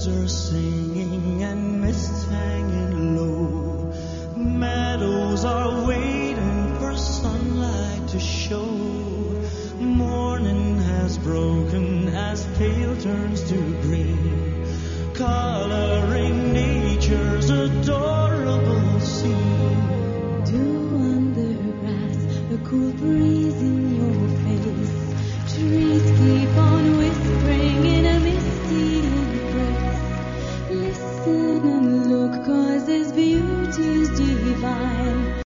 Birds are singing and mists hanging low. Meadows are waiting for sunlight to show. Morning has broken as pale turns to green, coloring nature's adorable